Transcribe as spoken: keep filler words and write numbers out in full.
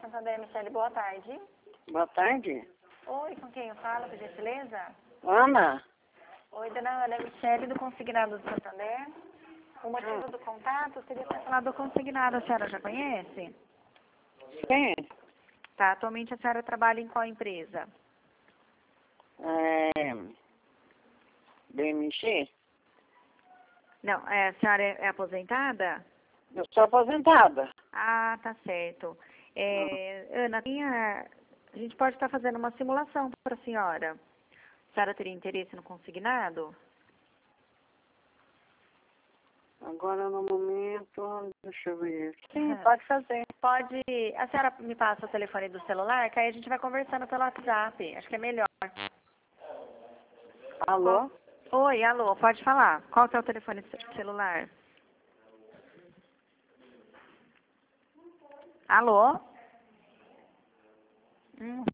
Santander, Michele, boa tarde. Boa tarde. Oi, com quem eu falo, por gentileza? Ana? Oi, dona Ana, Michele, do Consignado do Santander. O motivo Ah. do contato seria para falar do consignado. A senhora já conhece? Sim. Tá, atualmente a senhora trabalha em qual empresa? É... B M G? Não, é, a senhora é, é aposentada? Eu sou aposentada. Ah, tá certo. É, Ana, tem a, a gente pode estar fazendo uma simulação para a senhora. A senhora teria interesse no consignado? Agora no momento, deixa eu ver. Sim, Uhum. pode fazer. Pode. A senhora me passa o telefone do celular, que aí a gente vai conversando pelo WhatsApp. Acho que é melhor. Alô? Oi, alô, pode falar. Qual que é o telefone ce- celular? Alô? Hum.